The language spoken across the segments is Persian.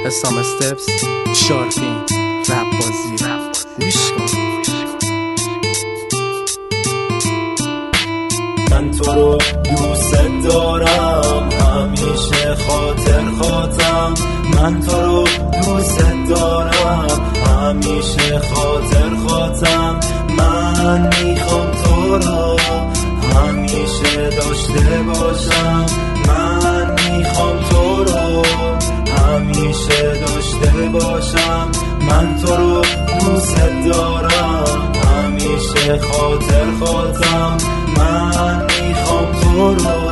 اسام استپس شارپین رپ بازی گوش کن. من تو رو دوست دارم همیشه خاطرم، من تو رو دوست دارم همیشه خاطرم، من میخوام تو رو همیشه داشته باشم، من میخوام تو رو همیشه داشته باشم، من تو رو دوست دارم همیشه خاطرم، من میخوام تو رو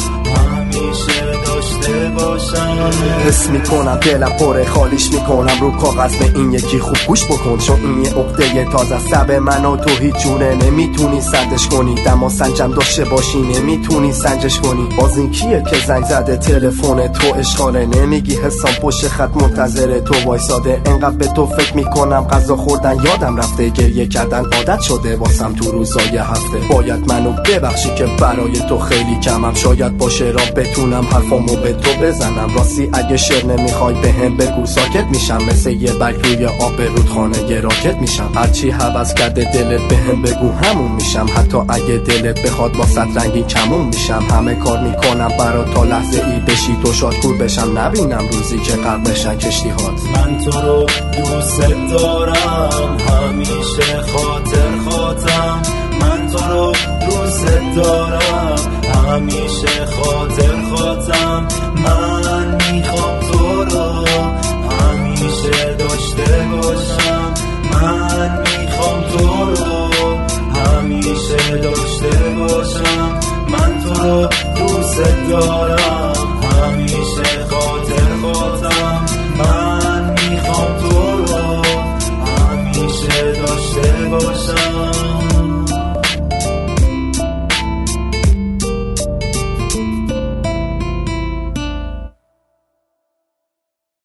همیشه داشته باشم. حس میکنم دلم پره خالیش میکنم رو کاغذ به این یکی خوب گوش بکن، چون این یه عقده تازه سب من و تو هیچ جونه نمیتونی سندش کنی، دما سنجم داشته باشی نمیتونی سنجش کنی. باز این کیه که زنگ زده تلفن تو اشغاله، نمیگی حسام پشت خط منتظر تو وایساده، انقدر به تو فکر میکنم غذا خوردن یادم رفته، گریه کردن عادت شده واسم تو روزای هفته. باید منو ببخشی که برای تو خیلی کمم، شاید باشه را بتونم حرفامو به تو بزنم، راستی اگه شعر نمیخوای بهم بگو ساکت میشم، مثل یه برگ روی آب رودخانه یه راکت میشم، هرچی هوس کرده دلت بهم بگو همون میشم، حتی اگه دلت بخواد واسط رنگین کمون میشم، همه کار میکنم برات تا لحظه ای بشی تو شاد کور بشم، نبینم روزی که غرق بشن کشتی هات. من تو رو دوست دارم همیشه خاطرم، من تو رو دوست دارم همیشه خاطرم، من میخوام تو رو همیشه داشته باشم، من میخوام تو رو همیشه داشته باشم، من تو رو دوست دارم همیشه خاطرم، من میخوام تو رو همیشه داشته باشم.